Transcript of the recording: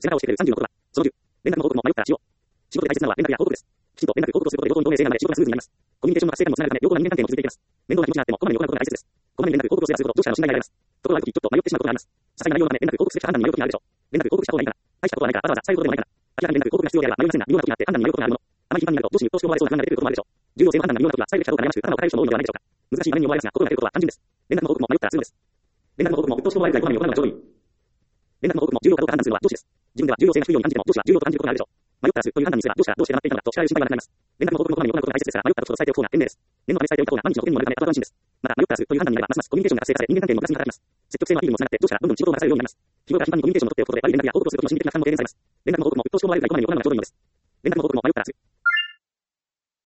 背中を押してくれる30の言葉。その10、連絡の報告も迷ったらしよう。仕事で大切なのは連絡や報告です。きちんと連絡報告をすることで両方に透明性が生まれ、仕事がスムーズになります。コミュニケーションも活性化にもつながるため、両方が人間関係も続いていきます。面倒な気持ちがあっても、こまめに行うことが大切です。こまめに連絡報告をすればするほど、上司からの信頼が得られます。ところがあるとき、ちょっと迷ってしまうことがあります。些細な内容のため、連絡報告するか判断に迷うことがあるでしょう。連絡報告した方がいいかな。大したことはないから、わざわざ伝えることでもないかな。明らかに連絡報告が必要であれば迷いませんが、微妙な時があって判断に迷うことがあるもの。あまり頻繁になると、上司に鬱陶しく思われそうな不安が出てくることもあるでしょう。重要性の判断が微妙な時は、伝えるべきかどうか悩ましく、頭を抱える人も多いのではないでしょうか。難しい場面に思われますが、心が出ることは単純です。連絡の報告も迷ったらすぐです。連絡の報告も鬱陶しく思われるくらいこまめに行うのがちょうどいい。連絡の報告も重要かどうか判断するのは上司です。自分では重要性が低いように感じても、上司は重要と感じることがあるでしょう。迷ったらすぐという判断にすれば、上司からどうして黙っていたのかと叱られる心配はなくなります。連絡の報告もこまめに行うことが大切ですが、迷った時と伝えておく方が賢明です。念のため伝えておいた方が万日の保険にもなるため、後々安心です。また、迷ったらすぐという判断になれば、ますますコミュニケーションが活性化され、人間関係も活発に働きます。積極性のアピールにもつながって、上司からどんどん仕事を任せるようになります。日頃から頻繁にコミュニケーションを取っておくことで、悪い連絡や報告をすることの心理的な負担も軽減されます。連絡の報告も鬱陶しく思われるくらいこまめに行うのがちょうどいいのです。連絡の報告も迷ったらすぐ